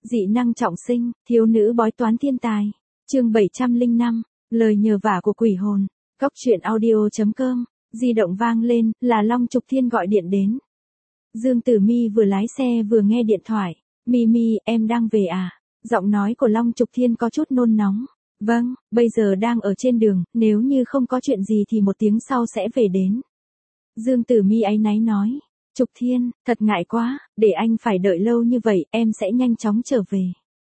Dị năng trọng sinh, thiếu nữ bói toán thiên tài. Chương 705, lời nhờ vả của quỷ hồn. Góc truyện audio.com. Di động vang lên, là Long Trục Thiên gọi điện đến. Dương Tử Mi vừa lái xe vừa nghe điện thoại. Mi, em đang về à? Giọng nói của Long Trục Thiên có chút nôn nóng. Vâng, bây giờ đang ở trên đường, nếu như không có chuyện gì thì 1 tiếng sau sẽ về đến. Dương Tử Mi áy náy nói. Trục Thiên, thật ngại quá, để anh phải đợi lâu như vậy, em sẽ nhanh chóng trở về.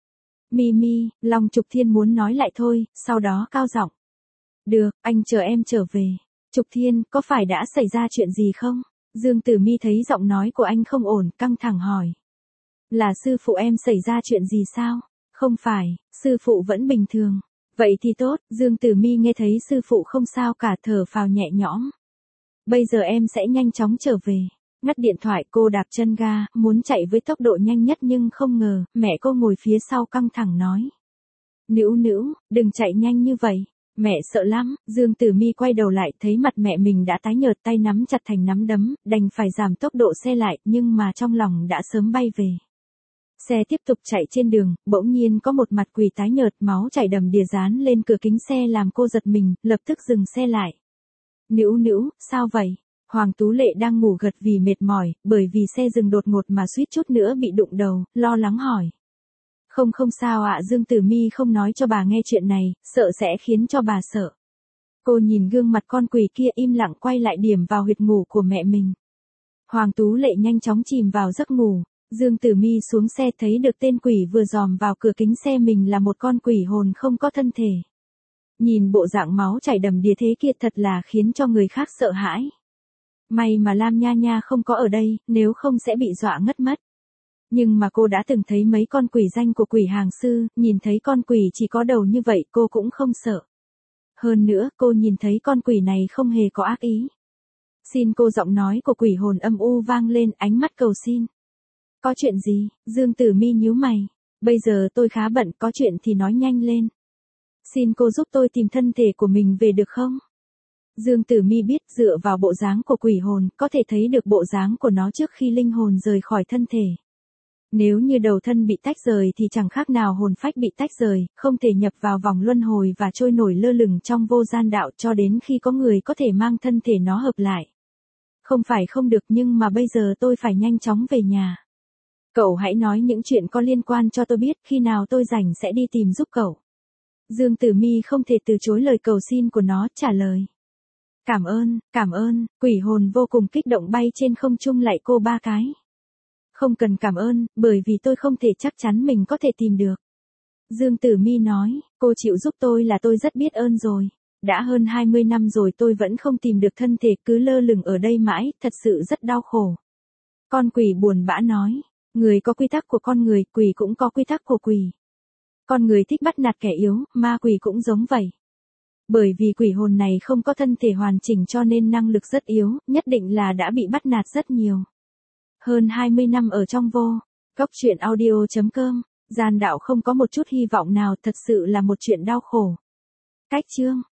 Mi, Long Trục Thiên muốn nói lại thôi, sau đó cao giọng. Được, anh chờ em trở về. Trục Thiên, có phải đã xảy ra chuyện gì không? Dương Tử Mi thấy giọng nói của anh không ổn, căng thẳng hỏi. Là sư phụ em xảy ra chuyện gì sao? Không phải, sư phụ vẫn bình thường. Vậy thì tốt, Dương Tử Mi nghe thấy sư phụ không sao cả, thở phào nhẹ nhõm. Bây giờ em sẽ nhanh chóng trở về. Ngắt điện thoại, cô đạp chân ga, muốn chạy với tốc độ nhanh nhất nhưng không ngờ, mẹ cô ngồi phía sau căng thẳng nói. Nữu, đừng chạy nhanh như vậy. Mẹ sợ lắm. Dương Tử Mi quay đầu lại thấy mặt mẹ mình đã tái nhợt, tay nắm chặt thành nắm đấm, đành phải giảm tốc độ xe lại, nhưng mà trong lòng đã sớm bay về. Xe tiếp tục chạy trên đường, bỗng nhiên có một mặt quỷ tái nhợt, máu chảy đầm đìa dán lên cửa kính xe làm cô giật mình, lập tức dừng xe lại. Nữu, sao vậy? Hoàng Tú Lệ đang ngủ gật vì mệt mỏi, bởi vì xe dừng đột ngột mà suýt chút nữa bị đụng đầu, lo lắng hỏi. Không sao ạ. Dương Tử Mi không nói cho bà nghe chuyện này, sợ sẽ khiến cho bà sợ. Cô nhìn gương mặt con quỷ kia im lặng quay lại điểm vào huyệt ngủ của mẹ mình. Hoàng Tú Lệ nhanh chóng chìm vào giấc ngủ. Dương Tử Mi xuống xe thấy được tên quỷ vừa dòm vào cửa kính xe mình là một con quỷ hồn không có thân thể. Nhìn bộ dạng máu chảy đầm đìa thế kia thật là khiến cho người khác sợ hãi. May mà Lam Nha không có ở đây, nếu không sẽ bị dọa ngất mất. Nhưng mà cô đã từng thấy mấy con quỷ danh của quỷ hàng sư, nhìn thấy con quỷ chỉ có đầu như vậy cô cũng không sợ. Hơn nữa, cô nhìn thấy con quỷ này không hề có ác ý. Xin cô. Giọng nói của quỷ hồn âm u vang lên, ánh mắt cầu xin. Có chuyện gì? Dương Tử Mi nhíu mày. Bây giờ tôi khá bận, có chuyện thì nói nhanh lên. Xin cô giúp tôi tìm thân thể của mình về được không? Dương Tử Mi biết dựa vào bộ dáng của quỷ hồn, có thể thấy được bộ dáng của nó trước khi linh hồn rời khỏi thân thể. Nếu như đầu thân bị tách rời thì chẳng khác nào hồn phách bị tách rời, không thể nhập vào vòng luân hồi và trôi nổi lơ lửng trong vô gian đạo cho đến khi có người có thể mang thân thể nó hợp lại. Không phải không được, nhưng mà bây giờ tôi phải nhanh chóng về nhà. Cậu hãy nói những chuyện có liên quan cho tôi biết, khi nào tôi rảnh sẽ đi tìm giúp cậu. Dương Tử Mi không thể từ chối lời cầu xin của nó, trả lời. Cảm ơn, quỷ hồn vô cùng kích động bay trên không trung lạy cô 3 cái. Không cần cảm ơn, bởi vì tôi không thể chắc chắn mình có thể tìm được. Dương Tử Mi nói, cô chịu giúp tôi là tôi rất biết ơn rồi. Đã hơn 20 năm rồi tôi vẫn không tìm được thân thể, cứ lơ lửng ở đây mãi, thật sự rất đau khổ. Con quỷ buồn bã nói, người có quy tắc của con người, quỷ cũng có quy tắc của quỷ. Con người thích bắt nạt kẻ yếu, ma quỷ cũng giống vậy. Bởi vì quỷ hồn này không có thân thể hoàn chỉnh cho nên năng lực rất yếu, nhất định là đã bị bắt nạt rất nhiều. Hơn 20 năm ở trong vô. Góc truyện audio.com. Gian đạo không có một chút hy vọng nào, thật sự là một chuyện đau khổ. Cách chương.